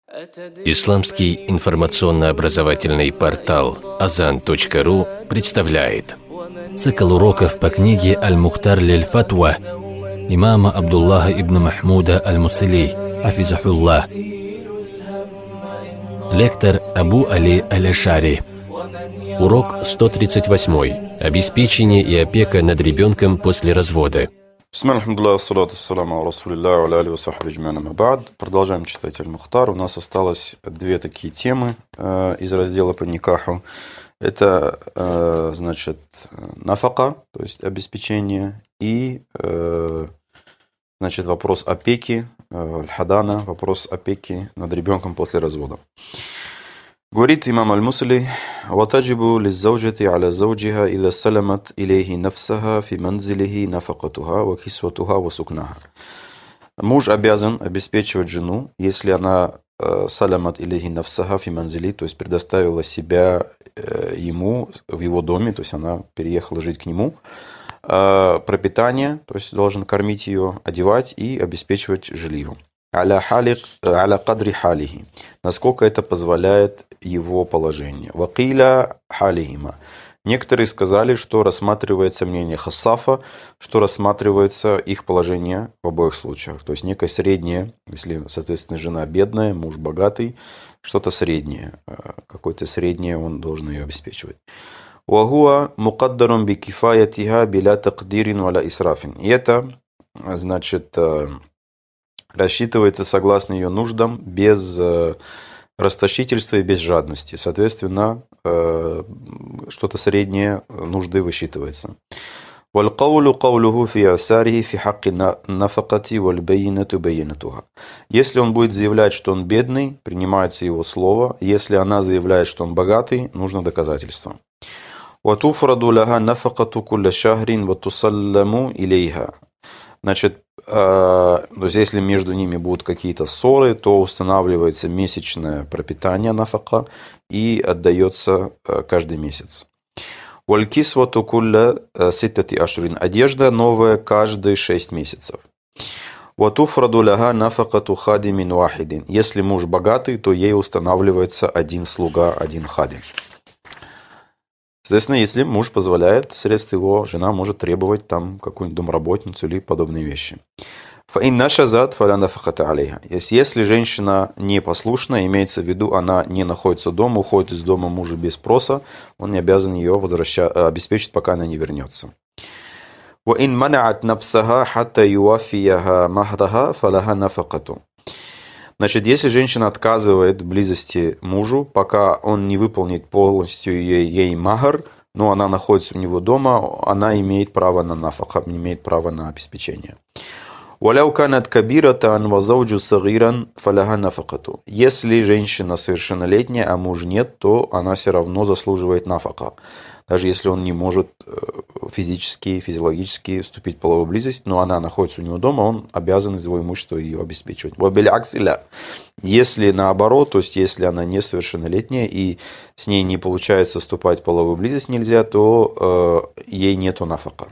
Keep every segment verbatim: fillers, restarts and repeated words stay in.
Исламский информационно-образовательный портал азан точка ру представляет цикл уроков по книге «Аль-Мухтар лиль-Фатва» имама Абдуллаха ибн Махмуда аль-Мусили, хафизахуллах. Лектор Абу Али аль-Ашари. Урок сто тридцать восемь. Обеспечение и опека над ребенком после развода. Продолжаем читать Аль-Мухтар. У нас осталось две такие темы э, из раздела по никаху. Это, э, значит, нафака, то есть обеспечение, и, э, значит, вопрос опеки, э, аль-хадана, вопрос опеки над ребенком после развода. Говорит имам Аль-Мусили: «Ватаджибу лиззауджати аля зауджиха ида саламат илейхи нафсаха фи манзилихи нафакатуха ва кисватуха ва сукнаха». Муж обязан обеспечивать жену, если она саламат илейхи нафсаха фи манзили, то есть предоставила себя ему в его доме, то есть она переехала жить к нему, пропитание, то есть должен кормить ее, одевать и обеспечивать жильем. Аля кадри халихи, насколько это позволяет его положение. Вакиля халихима. Некоторые сказали, что рассматривается мнение хассафа, что рассматривается их положение в обоих случаях. То есть некое среднее, если, соответственно, жена бедная, муж богатый, что-то среднее, какое-то среднее он должен ее обеспечивать. Вагуа мукаддарун би кифаятиха биля тагдирин валя исрафин. И это, значит, рассчитывается согласно ее нуждам, без расточительства и без жадности. Соответственно, что-то среднее нужды высчитывается. Если он будет заявлять, что он бедный, принимается его слово. Если она заявляет, что он богатый, нужно доказательство. Значит, то есть, если между ними будут какие-то ссоры, то устанавливается месячное пропитание нафака и отдается каждый месяц. Валькисвату кулля ситтати ашрин. Одежда новая каждые шесть месяцев. Ватуфраду ляга нафакату хадимин вахидин. Если муж богатый, то ей устанавливается один слуга, один хадим. Соответственно, если муж позволяет, средств его, жена может требовать там какую-нибудь домработницу или подобные вещи. Если женщина непослушна, имеется в виду, она не находится дома, уходит из дома мужа без спроса, он не обязан ее возвращать, обеспечить, пока она не вернется. Значит, если женщина отказывает в близости мужу, пока он не выполнит полностью ей, ей махар, но она находится у него дома, она имеет право на нафаха, не имеет права на обеспечение. Если женщина совершеннолетняя, а муж нет, то она все равно заслуживает нафаха. Даже если он не может физически, физиологически вступить в половую близость, но она находится у него дома, он обязан из его имущества ее обеспечивать. Если наоборот, то есть если она несовершеннолетняя и с ней не получается вступать в половую близость нельзя, то э, ей нету нафака.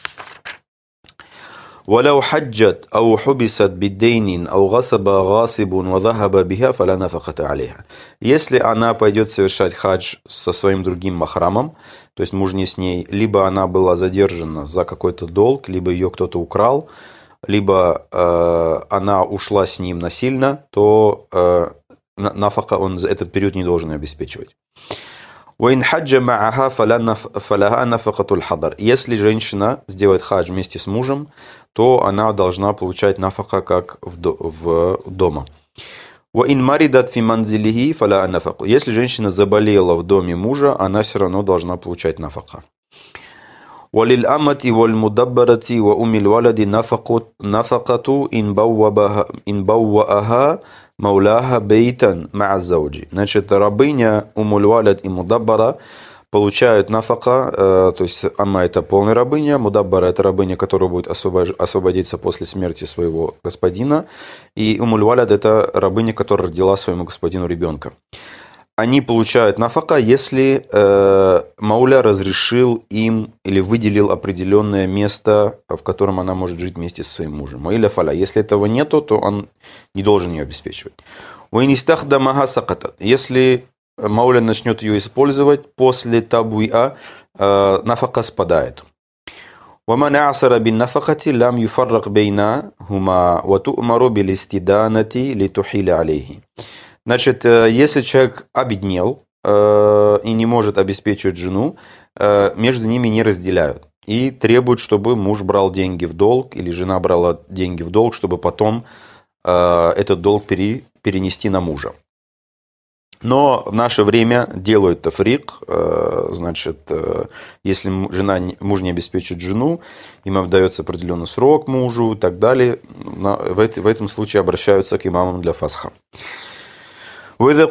ولو حجت أو حبست بالدين أو غصب غاصب وذهب بها فلا نفقة عليها. Если она пойдет совершать хадж со своим другим махрамом, то есть муж не с ней, либо она была задержана за какой-то долг, либо ее кто-то украл, либо э, она ушла с ним насильно, то э, нафака он за этот период не должен обеспечивать. Если женщина сделает хадж вместе с мужем, то она должна получать нафака как в, в дома. Если женщина заболела в доме мужа, она все равно должна получать нафака. Мауляха бейтан ма'аззауджи. Значит, рабыня, умуль-валад и мудаббара получают нафака, э, то есть амма это полная рабыня, мудаббара это рабыня, которая будет освобож... освободиться после смерти своего господина, и умуль-валад это рабыня, которая родила своему господину ребенка. они получают нафака, если э, Мауля разрешил им или выделил определенное место, в котором она может жить вместе со своим мужем. Или фаля. Если этого нету, то он не должен ее обеспечивать. وإن استخدمها سقطت. Если мауля начнет ее использовать после табуиа, нафака спадает. ومن أعسر بالنفقة لم يفرق بينهما وتؤمر بالاستدانة لتحيل عليه. Значит, если человек обеднел и не может обеспечивать жену, между ними не разделяют. И требуют, чтобы муж брал деньги в долг, или жена брала деньги в долг, чтобы потом этот долг пере, перенести на мужа. Но в наше время делают тафрик, значит, если жена, муж не обеспечивает жену, им отдается определенный срок мужу и так далее, в этом случае обращаются к имамам для фасха. Если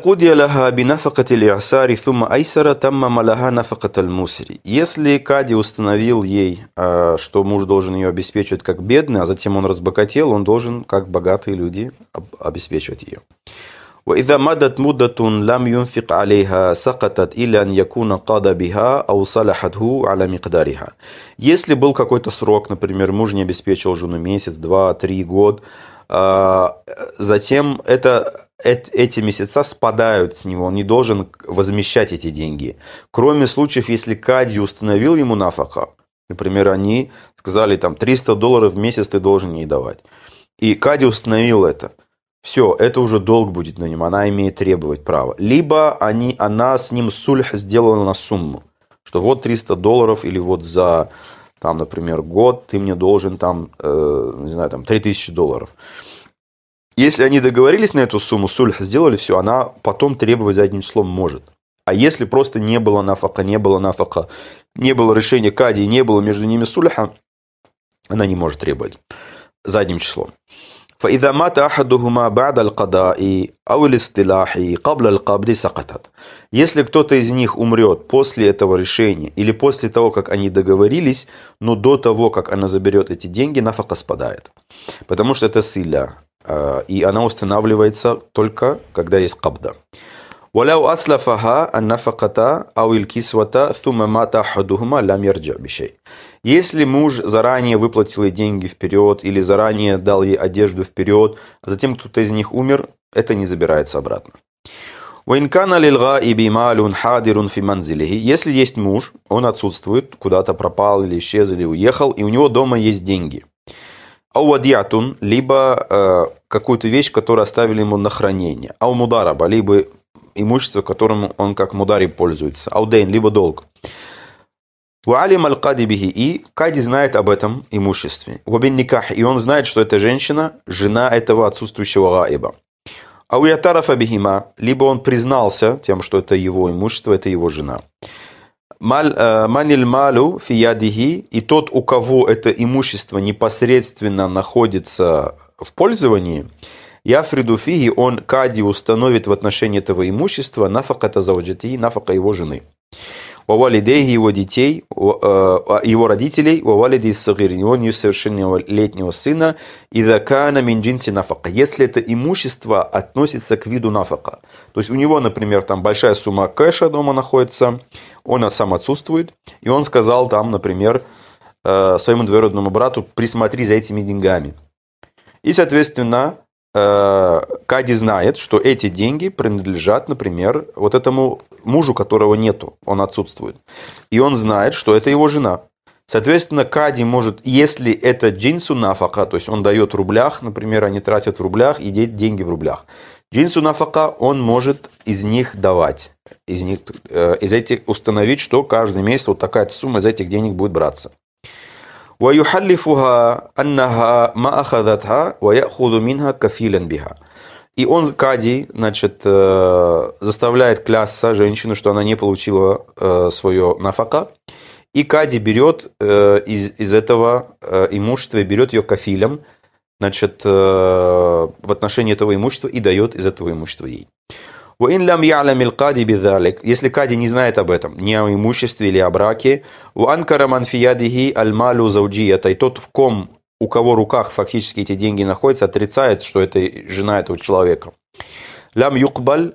кади установил ей, что муж должен ее обеспечивать как бедный, а затем он разбогател, он должен, как богатые люди, обеспечивать ее. وإذا مدت مدة لم ينفق عليها سقطت إلى أن يكون قضى بها أو صلحته على مقدارها. Если был какой-то срок, например, муж не обеспечил жену месяц, два, три, год, затем это, эти месяца спадают с него, он не должен возмещать эти деньги. Кроме случаев, если кади установил ему нафака, например, они сказали, там, триста долларов в месяц ты должен ей давать. И кади установил это. Все, это уже долг будет на нем, она имеет требовать права. Либо они, она с ним сульх сделала на сумму, что вот триста долларов или вот за, там, например, год ты мне должен там, э, не знаю, там, три тысячи долларов. Если они договорились на эту сумму, сульх сделали, все, она потом требовать задним числом может. А если просто не было нафака, не было нафака, не было решения кади, не было между ними сульха, она не может требовать задним числом. فإذا مات أحدهما بعد القضاء أو الاصطلاح قبل القبض سقطت. Если кто-то из них умрет после этого решения или после того, как они договорились, но до того, как она заберет эти деньги, нафака спадает. Потому что это силля, и она устанавливается только, когда есть кабда. ولو أسلفها النفقة أو الكسوة ثم مات أحدهما لم يرجع بشيء. Если муж заранее выплатил ей деньги вперед или заранее дал ей одежду вперед, а затем кто-то из них умер, это не забирается обратно. Если есть муж, он отсутствует, куда-то пропал или исчез, или уехал, и у него дома есть деньги. Либо э, какую-то вещь, которую оставили ему на хранение. Аумудараба, либо имущество, которым он как мудари пользуется. Аудейн, либо долг. И кади знает об этом имуществе. И он знает, что эта женщина – жена этого отсутствующего гаиба. Либо он признался тем, что это его имущество, это его жена. Маниль малу фиядихи, и тот, у кого это имущество непосредственно находится в пользовании, яфриду фиги, он кади установит в отношении этого имущества нафаката заваджати, нафака его жены. Вавалидейги, его детей, его родителей, вавалиди сагир, его несовершеннолетнего сына, идакана мин джинси нафака, если это имущество относится к виду нафака. То есть у него, например, там большая сумма кэша дома находится, он сам отсутствует, и он сказал там, например, своему двоюродному брату, присмотри за этими деньгами. И, соответственно, кади знает, что эти деньги принадлежат, например, вот этому мужу, которого нету, он отсутствует. И он знает, что это его жена. Соответственно, кади может, если это джинсу нафака, то есть он дает в рублях, например, они тратят в рублях и деньги в рублях. Джинсу нафака он может из них давать, из них, из этих установить, что каждый месяц вот такая сумма из этих денег будет браться. وَيُحَلِّفُهَا أَنَّهَا مَا أَخَذَتْهَا وَيَأْخُذُ مِنْهَا كَفِيلًا بِهَا. И он, кади, значит, заставляет клясться женщину, что она не получила свое нафака. И кади берет из, из этого имущества, берет ее кафилем, значит, в отношении этого имущества и дает из этого имущества ей. Если кади не знает об этом, ни о имуществе или о браке, и тот, в ком, у кого в руках фактически эти деньги находятся, отрицает, что это жена этого человека. Лям юкбаль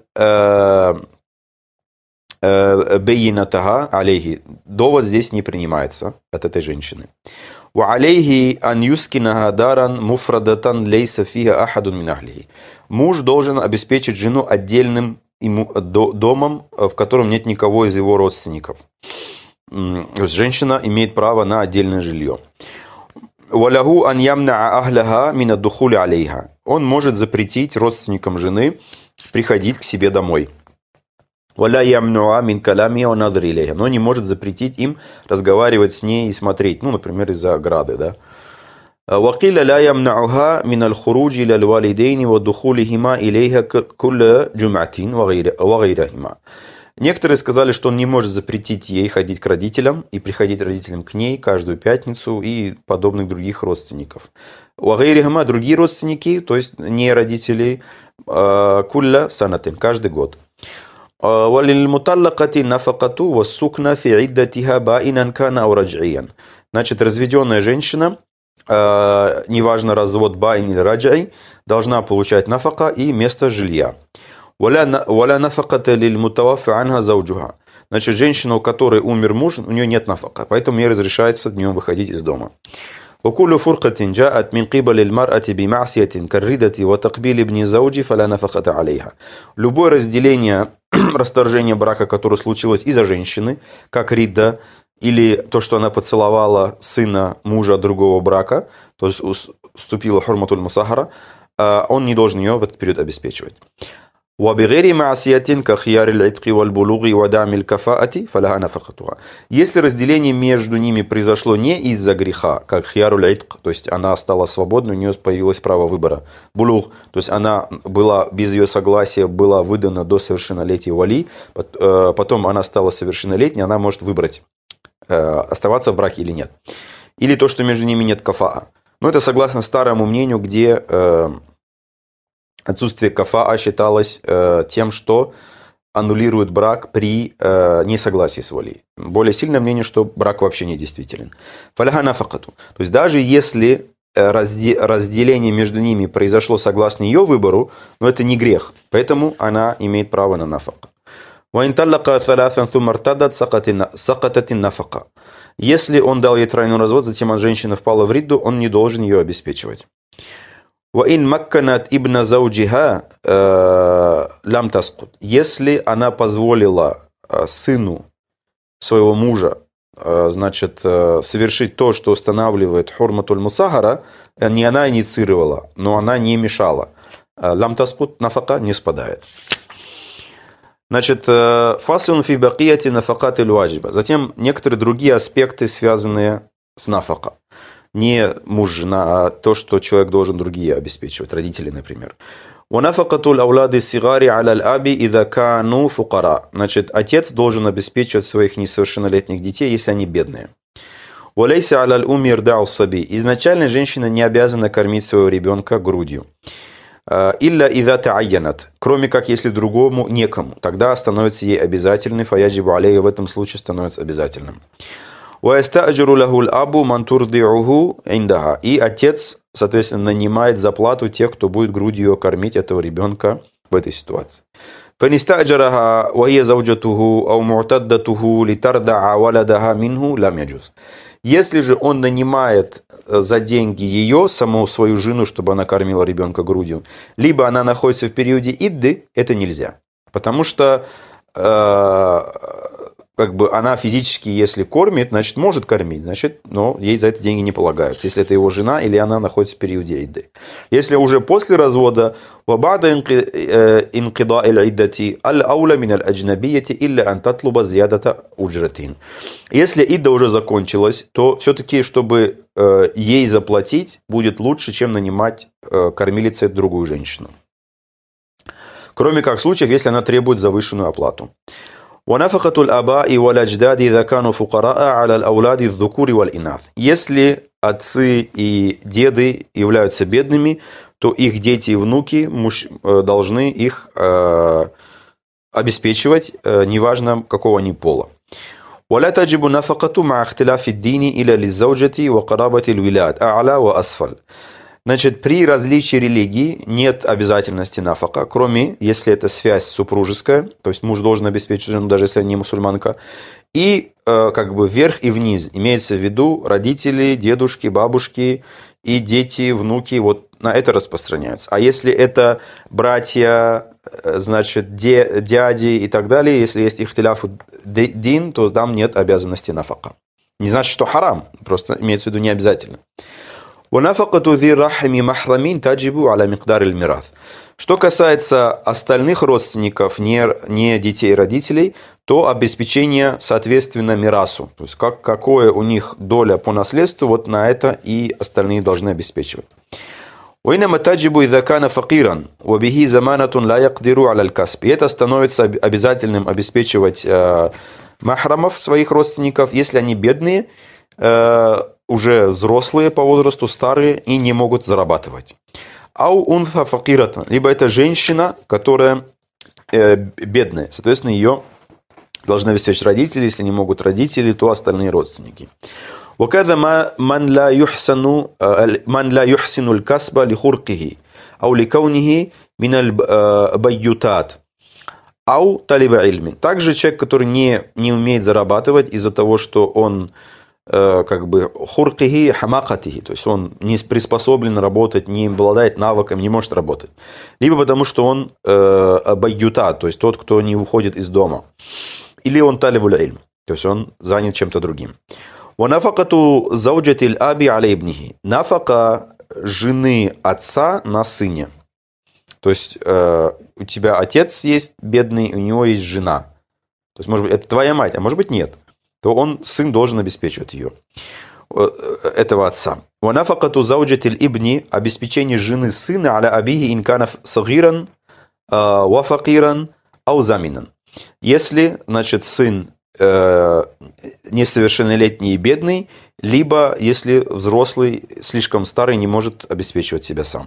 бейнатага алейхи. Довод здесь не принимается от этой женщины. Ва алейхи ан юскинаха даран муфрадатан лейса фиха ахадун мин ахлихи. Муж должен обеспечить жену отдельным ему, до, домом, в котором нет никого из его родственников. То есть женщина имеет право на отдельное жилье. «Валяху ан ямна'a ахляха мин ад-духули алейха». Он может запретить родственникам жены приходить к себе домой. «Валя ямнуа мин калями ва надри илейха». Но не может запретить им разговаривать с ней и смотреть, ну, например, из-за ограды, да. «Вакиля ля ямнауха мин аль-хуруджи ля аль-валидейни ва духулихима илейха кулля джум'атин ва гайрахима». Некоторые сказали, что он не может запретить ей ходить к родителям и приходить родителям к ней каждую пятницу и подобных других родственников. Уагайрихама, другие родственники, то есть не родители, кулля санатин, каждый год. Валильмуталлакати нафакату вассукна фи иддатиха баинан кана ау радж'иян. Значит, разведенная женщина, неважно развод баин или радж'и, должна получать нафака и место жилья. «Валя нафаката лиль мутаваффи анха зауджуха». Значит, женщина, у которой умер муж, у нее нет нафака, поэтому ей разрешается днем выходить из дома. «Вакулю фуркатин джаат мин кибали ль-мар'ати бима'сиятин карридати ва такбили ибни зауджи фаля нафаката алейха». Любое разделение, расторжение брака, которое случилось из-за женщины, как ридда, или то, что она поцеловала сына мужа другого брака, то есть вступила хурматуль мусахара, он не должен ее в этот период обеспечивать. Если разделение между ними произошло не из-за греха, как хияруль итк, то есть она стала свободной, у нее появилось право выбора, булуг, то есть она была без ее согласия, была выдана до совершеннолетия вали, потом она стала совершеннолетней, она может выбрать, оставаться в браке или нет. Или то, что между ними нет кафаа. Но это согласно старому мнению, где отсутствие кафаа считалось э, тем, что аннулирует брак при э, несогласии с волей. Более сильное мнение, что брак вообще не действителен. Фаляха нафакату. То есть даже если разде- разделение между ними произошло согласно ее выбору, но это не грех. Поэтому она имеет право на нафака. Если он дал ей тройной развод, затем женщина впала в ридду, он не должен ее обеспечивать. وَإِنْ مَكَّنَتْ إِبْنَ زَوْجِهَا لَمْ تَسْقُطْ. Если она позволила сыну своего мужа, значит, совершить то, что устанавливает хурматуль мусахара, не она инициировала, но она не мешала. «Лам таскут» нафака не спадает. Значит, «фаслун фи бакияти нафакат иль-ваджиба». Затем некоторые другие аспекты, связанные с нафака. Не муж, жена, а то, что человек должен другие обеспечивать, родители, например. Значит, отец должен обеспечивать своих несовершеннолетних детей, если они бедные. Изначально женщина не обязана кормить своего ребенка грудью. Кроме как, если другому некому, тогда становится ей обязательной, фаяджибу алейха, в этом случае становится обязательным. И отец, соответственно, нанимает за плату тех, кто будет грудью кормить этого ребенка в этой ситуации. Если же он нанимает за деньги ее, саму свою жену, чтобы она кормила ребенка грудью, либо она находится в периоде идды, это нельзя. Потому что э, как бы она физически, если кормит, значит, может кормить, значит, но ей за это деньги не полагаются, если это его жена или она находится в периоде идды. Если уже после развода, если идда уже закончилась, то все-таки, чтобы э, ей заплатить, будет лучше, чем нанимать э, кормилицей другую женщину. Кроме как случаев, если она требует завышенную оплату. Если отцы и деды являются бедными, то их дети и внуки муж, должны их э, обеспечивать, э, неважно какого они пола. Значит, при различии религий нет обязательности нафака, кроме если это связь супружеская, то есть муж должен обеспечить жену, даже если она не мусульманка, и э, как бы вверх и вниз, имеется в виду родители, дедушки, бабушки и дети, внуки, вот на это распространяются. А если это братья, значит, де, дяди и так далее, если есть ихтиляф дин, то там нет обязанности нафака. Не значит, что харам, просто имеется в виду не обязательно. Что касается остальных родственников, не, не детей и родителей, то обеспечение соответственно мирасу. То есть, как, какое у них доля по наследству, вот на это и остальные должны обеспечивать. И это становится обязательным обеспечивать э, махрамов, своих родственников, если они бедные, э, уже взрослые по возрасту, старые и не могут зарабатывать. Ау унфа факирата, либо это женщина, которая э, бедная, соответственно, ее должны обеспечить родители, если не могут родители, то остальные родственники. وكذا من لا يحسن من لا يحسن الكسب لخرقه أو لكونه من البيوتات أو طالب علم. Также человек, который не, не умеет зарабатывать из-за того, что он как бы хуркихи хамакатихи, то есть он не приспособлен работать, не обладает навыком, не может работать. Либо потому, что он э, байюта, то есть тот, кто не уходит из дома. Или он талибуль ильм, то есть он занят чем-то другим. Ванафакату зауджатиль аби алейбнихи. Нафака жены отца на сыне. То есть э, у тебя отец есть бедный, у него есть жена. То есть, может быть, это твоя мать, а может быть, нет. То он, сын, должен обеспечивать ее, этого отца. Ванафакату зауджатиль ибни. Обеспечение жены сына аля абихи инканов сагиран вафакиран аузаминан. Если, значит, сын э, несовершеннолетний и бедный, либо если взрослый, слишком старый, не может обеспечивать себя сам.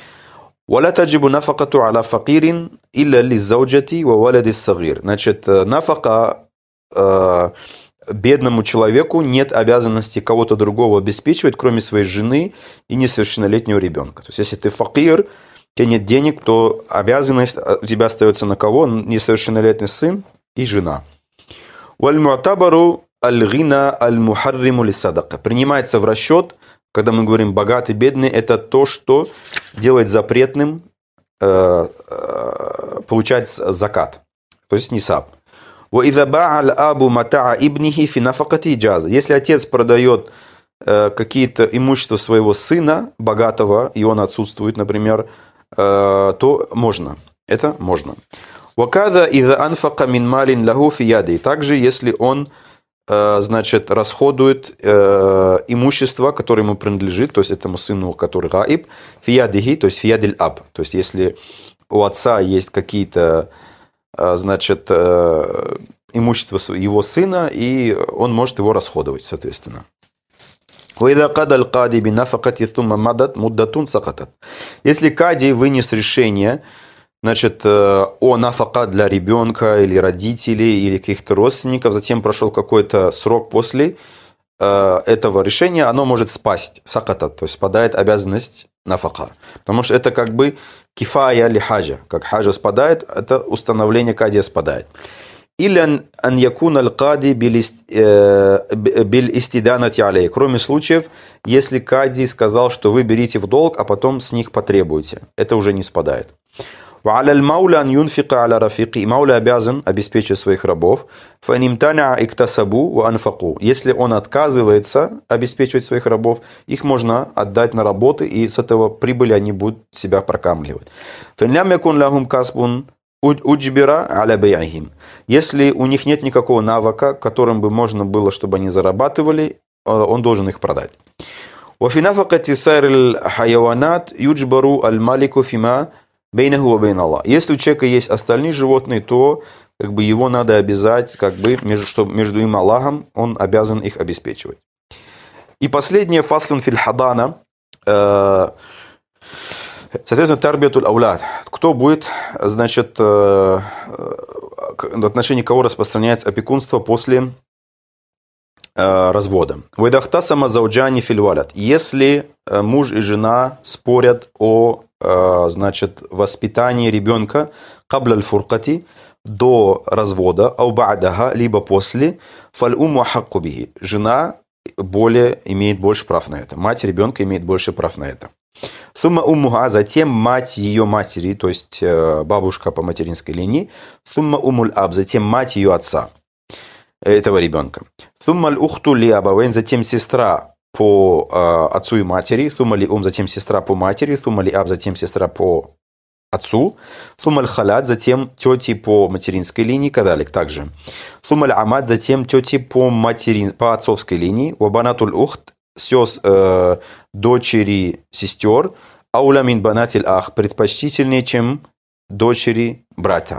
ولا تجب نفقة على فقير إلا للزوجة وولد الصغير. Значит, нафака э, бедному человеку нет обязанности кого-то другого обеспечивать, кроме своей жены и несовершеннолетнего ребенка. То есть, если ты факир, у тебя нет денег, то обязанность у тебя остается на кого? Несовершеннолетний сын и жена. وَالْمُعْتَبَرُ الْغِنَى الْمُحَرِّمُ لِلصَّدَقَةِ. Принимается в расчет, когда мы говорим богатый, бедный, это то, что делает запретным э, э, получать закат, то есть нисаб. وَإِذَا بَاعَ الْأَبُ مَتَاعَ إِبْنِهِ فِي نَفَقَةِ جَازَ. Если отец продает э, какие-то имущества своего сына, богатого, и он отсутствует, например, э, то можно. Это можно. وَكَذَا إِذَا أَنْفَقَ مِنْ مَالٍ لَهُ فِي يَدِهِ. Также, если он э, значит, расходует э, имущество, которое ему принадлежит, то есть этому сыну, который гаиб, фи ядихи, то есть фи ядиль аб. То есть если у отца есть какие-то значит, имущество его сына, и он может его расходовать, соответственно. Если кади вынес решение, значит, о нафака для ребенка или родителей или каких-то родственников, затем прошел какой-то срок после этого решения, оно может спасть, сакатат, то есть спадает обязанность нафака. Потому что это как бы кифая ли хаджа. Как хаджа спадает, это установление кадия спадает. Или ан якун аль кади биль истиданати алей. Кроме случаев, если кади сказал, что вы берите в долг, а потом с них потребуете. Это уже не спадает. وعلى المولى أن ينفق على رفيقه. Мауля обязан обеспечить своих рабов. فإن امتنع اكتسبوا وأنفقوا. Если он отказывается обеспечивать своих рабов, их можно отдать на работы, и с этого прибыли они будут себя прокармливать. فإن لم يكن لهم كسب أجبر على بيعهم. Если у них нет никакого навыка, которым бы можно было, чтобы они зарабатывали, он должен их продать. وفي نفقة سائر الحيوانات يجبر المالك فيما Если у человека есть остальные животные, то как бы его надо обязать, как бы, между, чтобы между им и Аллахом он обязан их обеспечивать. И последнее, фаслун филь хадана, э, соответственно, тарбиятуль аулад. Кто будет, значит, э, в отношении кого распространяется опекунство после э, развода. Вайдахтасама зауджани филь валад. Если муж и жена спорят о значит, воспитание ребенка кабля аль-фуркати, до развода, ау ба'даха, либо после, фаль-уму хакку бихи. Жена более, имеет больше прав на это. Мать ребенка имеет больше прав на это. Сумма уммуха, затем мать ее матери, то есть бабушка по материнской линии. Сумма умуль аб, затем мать ее отца, этого ребенка. Сумма ухту ли абавейн, затем сестра по э, отцу и матери. Сумма ли ум, затем сестра по матери. Сумма ли аб, затем сестра по отцу. Сумма аль халят, затем тети по материнской линии, кадалик также. Сумма аль амад, затем тети по, материн, по отцовской линии. Вабанатуль ухт, сес, э, дочери сестер. Ауля мин банатиль ах, предпочтительнее, чем дочери брата.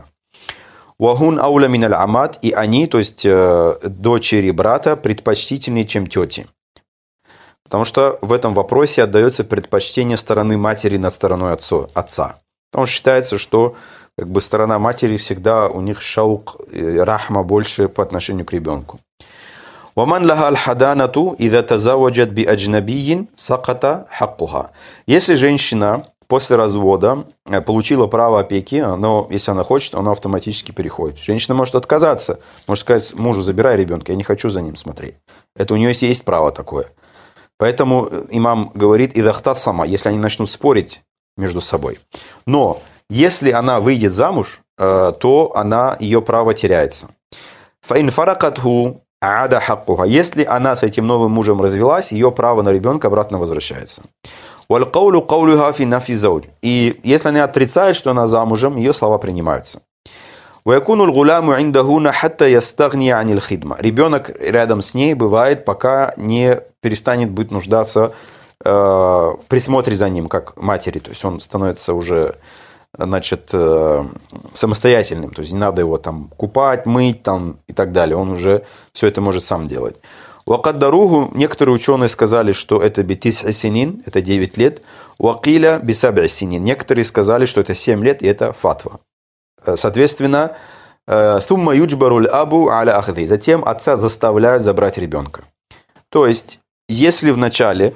Вахун ауля мин аль амад, и они, то есть э, дочери брата, предпочтительнее, чем тети. Потому что в этом вопросе отдается предпочтение стороны матери над стороной отцу, отца. Потому что считается, что как бы, сторона матери всегда у них шаук, рахма больше по отношению к ребенку. وَمَنْ لَهَا الْحَدَانَةُ إِذَا تَزَوَّجَتْ بِأَجْنَبِيٍّ سَقَطَ حَقُّهَا. Если женщина после развода получила право опеки, но если она хочет, она автоматически переходит. Женщина может отказаться, может сказать мужу: забирай ребенка, я не хочу за ним смотреть. Это у нее есть право такое. Поэтому имам говорит: «Идахтасама», если они начнут спорить между собой. Но если она выйдет замуж, то она, ее право теряется. «Фаин фаракатху ада хаккуха». Если она с этим новым мужем развелась, ее право на ребенка обратно возвращается. «Валькаулю каулюха фи нафи зауджь». И если она отрицает, что она замужем, ее слова принимаются. «Ваякуну лгуляму индахуна хатта ястагни анил хидма». Ребенок рядом с ней бывает, пока не перестанет быть нуждаться э, в присмотре за ним, как матери. То есть он становится уже, значит, э, самостоятельным. То есть не надо его там купать, мыть там, и так далее. Он уже все это может сам делать. «Вакаддаругу», некоторые ученые сказали, что это битис синин, это девять лет. «Вакиля бисаб'и синин». Некоторые сказали, что это семь лет, и это фатва. Соответственно, «Сумма юджбаруль абу аля ахзи». Затем отца заставляют забрать ребенка. То есть, если вначале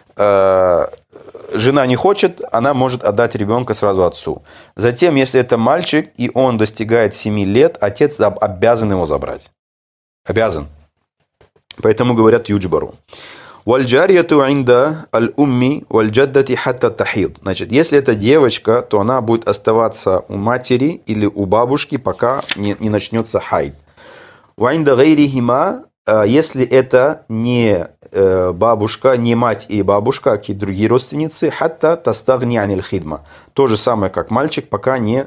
э, жена не хочет, она может отдать ребенка сразу отцу. Затем, если это мальчик, и он достигает семи лет, отец обязан его забрать. Обязан. Поэтому говорят юджбару. «Вальджарияту инда аль-умми вальджаддати хатта тахид». Значит, если это девочка, то она будет оставаться у матери или у бабушки, пока не, не начнется хайд. «Ваинда гайрихима», если это не бабушка, не мать и бабушка, а какие-то другие родственницы, «хатта тастагни аниль хидма». То же самое, как мальчик, пока не,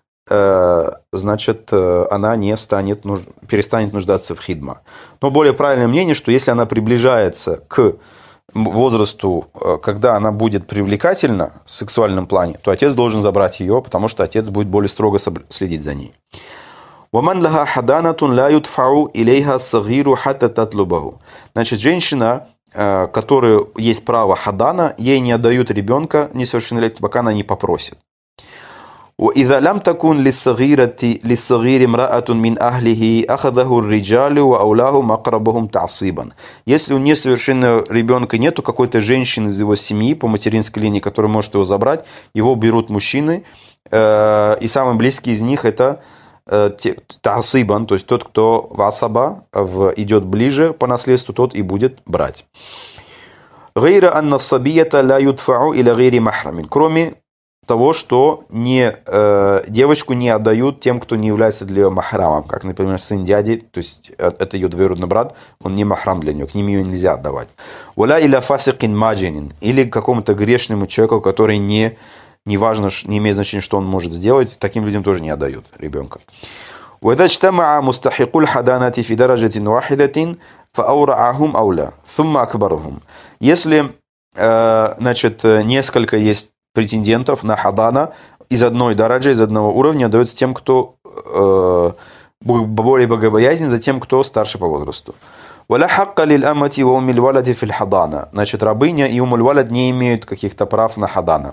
значит, она не станет, перестанет нуждаться в хидма. Но более правильное мнение, что если она приближается к возрасту, когда она будет привлекательна в сексуальном плане, то отец должен забрать ее, потому что отец будет более строго следить за ней. «Ваман лаха хаданатун ла ютфау илейха сагиру хатта татлубаху». Значит, женщина, которая есть право хадана, ей не отдают ребенка несовершеннолетнего, пока она не попросит. وإذا لم تكن للصغيرة للصغير امرأة من أهله أخذه الرجال وأولاهم أقربهم تعصيبا. Если у несовершенного ребенка нету какой-то женщины из его семьи по материнской линии, которая может его забрать, его берут мужчины, и самый близкий из них это та'асибан, то есть тот, кто в асаба идет ближе по наследству, тот и будет брать. غير أن الصبية لا يدفع إلى غير محرم. Кроме того, что не, э, девочку не отдают тем, кто не является для ее махрамом, как, например, сын дяди, то есть это ее двоюродный брат, он не махрам для нее, к ним ее нельзя отдавать. «Валя иля фасикин маджинин», или какому-то грешному человеку, который не, не важно, не имеет значения, что он может сделать, таким людям тоже не отдают ребенка. «Ваида чтамаа мустахикуль хаданати фи дараджатин вахидатин фааураахум ауля, сумма акбарухум». Если, э, значит, несколько есть претендентов на хадана из одной дараджи, из одного уровня, дается тем, кто э, более богобоязнен, за тем, кто старше по возрасту. «Валя хакка лиль амати ва умиль валади фил хадана». Значит, рабыня и умуль валад не имеют каких-то прав на хадана.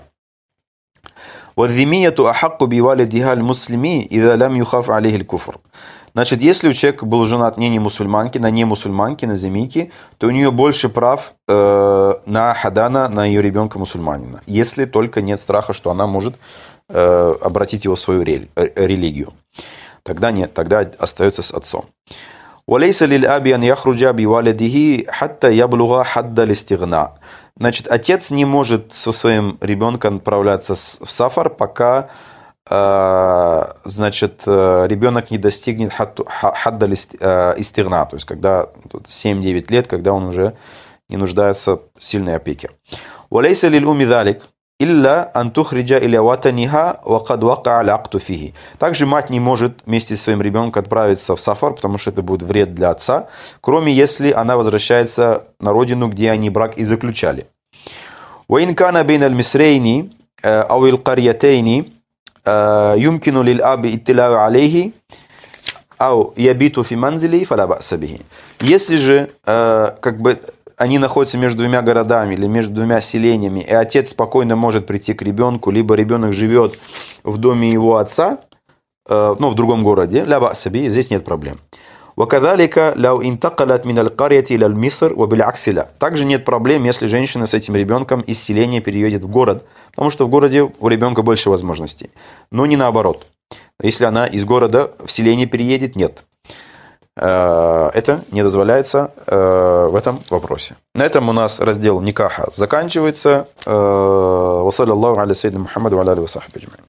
«Вадзимияту ахакку би валидиха аль муслими ида лям юхаф алейхи куфр». Значит, если у человека был женат не, не мусульманки, на не мусульманки, на земики, то у нее больше прав э, на хадана, на ее ребенка мусульманина. Если только нет страха, что она может э, обратить его в свою религию. Тогда нет, тогда остается с отцом. «Валейса лиль аби ан яхруджа би валидихи хатта яблуга хадда листигна». Значит, отец не может со своим ребенком отправляться в сафар, пока значит, ребенок не достигнет хадда истигна, то есть когда семь-девять лет, когда он уже не нуждается в сильной опеке. «Валейса лиль уми залик илля ан тухриджа иля ватаниха ва кад вака аль акту фихи». Также мать не может вместе со своим ребенком отправиться в сафар, потому что это будет вред для отца, кроме если она возвращается на родину, где они брак и заключали. «Ва ин кана бейн аль мисрейни ау ил карьятейни юмкину лиль аби иттилау алейхи ау ябиту фи манзили фала ба'са бихи». Если же как бы они находятся между двумя городами или между двумя селениями, и отец спокойно может прийти к ребенку, либо ребенок живет в доме его отца, ну, в другом городе, ля ба'са бихи, здесь нет проблем. وَكَذَلِكَ لَوْ إِنْتَقَلَتْ مِنَ الْقَرْيَةِ إِلَى الْمِصْرِ وَبِالْعَكْسِ لَا. Также нет проблем, если женщина с этим ребенком из селения переедет в город, потому что в городе у ребенка больше возможностей. Но не наоборот. Если она из города в селение переедет, нет. Это не дозволяется в этом вопросе. На этом у нас раздел никаха заканчивается. وصلى الله على سيدنا محمد وعلى آله وصحبه أجمعين.